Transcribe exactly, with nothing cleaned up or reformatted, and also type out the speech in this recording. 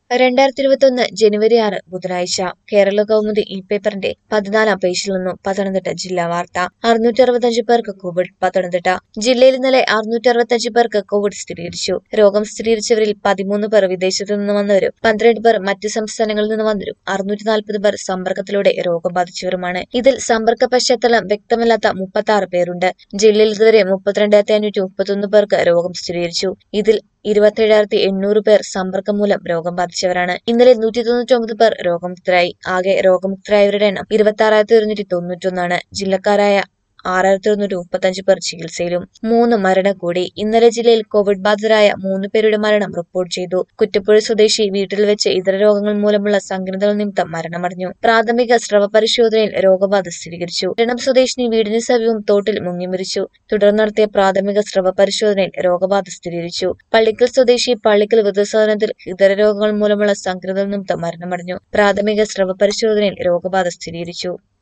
രണ്ടായിരത്തി ഇരുപത്തൊന്ന് ജനുവരി ആറ് ബുധനാഴ്ച കേരള കൗമുദി ഇ പേപ്പറിന്റെ പതിനാലാം പേജിൽ നിന്നും പത്തനംതിട്ട ജില്ലാ വാർത്ത. അറുന്നൂറ്റി അറുപത്തഞ്ച് പേർക്ക് കോവിഡ്. പത്തനംതിട്ട ജില്ലയിൽ ഇന്നലെ അറുന്നൂറ്റി അറുപത്തഞ്ച് പേർക്ക് കോവിഡ് സ്ഥിരീകരിച്ചു. രോഗം സ്ഥിരീകരിച്ചവരിൽ പതിമൂന്ന് പേർ വിദേശത്തു നിന്ന് വന്നവരും പന്ത്രണ്ട് പേർ മറ്റ് സംസ്ഥാനങ്ങളിൽ നിന്ന് വന്നവരും അറുന്നൂറ്റി നാൽപ്പത് പേർ സമ്പർക്കത്തിലൂടെ രോഗം ബാധിച്ചവരുമാണ്. ഇതിൽ സമ്പർക്ക പശ്ചാത്തലം വ്യക്തമല്ലാത്ത മുപ്പത്തി ആറ് പേരുണ്ട്. ജില്ലയിൽ ഇതുവരെ മുപ്പത്തിരണ്ടായിരത്തി അഞ്ഞൂറ്റി മുപ്പത്തൊന്ന് പേർക്ക് രോഗം സ്ഥിരീകരിച്ചു. ഇതിൽ ഇരുപത്തിയേഴായിരത്തി എണ്ണൂറ് പേർ സമ്പർക്കം മൂലം രോഗം ബാധിച്ചവരാണ്. ഇന്നലെ നൂറ്റി തൊണ്ണൂറ്റി ഒമ്പത് പേർ രോഗമുക്തരായി. ആകെ രോഗമുക്തരായവരുടെ എണ്ണം ഇരുപത്തി ആറായിരത്തി ഒരുന്നൂറ്റി തൊണ്ണൂറ്റൊന്നാണ്. ജില്ലക്കാരായ ആറായിരത്തി ഒരുന്നൂറ്റി മുപ്പത്തഞ്ച് പേർ ചികിത്സയിലും. മൂന്ന് മരണം കൂടി. ഇന്നലെ ജില്ലയിൽ കോവിഡ് ബാധിതരായ മൂന്ന് പേരുടെ മരണം റിപ്പോർട്ട് ചെയ്തു. കുറ്റിപ്പുഴ സ്വദേശി വീട്ടിൽ വെച്ച് ഇതര രോഗങ്ങൾ മൂലമുള്ള സങ്കീർണതകൾ നിമിത്തം മരണമടഞ്ഞു. പ്രാഥമിക സ്രവ പരിശോധനയിൽ രോഗബാധ സ്ഥിരീകരിച്ചു. എറണം സ്വദേശിനി വീടിന് സമീപം തോട്ടിൽ മുങ്ങി മരിച്ചു. തുടർന്ന് നടത്തിയ പ്രാഥമിക സ്രവ പരിശോധനയിൽ രോഗബാധ സ്ഥിരീകരിച്ചു. പള്ളിക്കൽ സ്വദേശി പള്ളിക്കൽ വൃദ്ധസദനത്തിൽ ഇതര രോഗങ്ങൾ മൂലമുള്ള സങ്കീർണതകൾ നിമിത്തം മരണമടഞ്ഞു. പ്രാഥമിക സ്രവ പരിശോധനയിൽ രോഗബാധ സ്ഥിരീകരിച്ചു.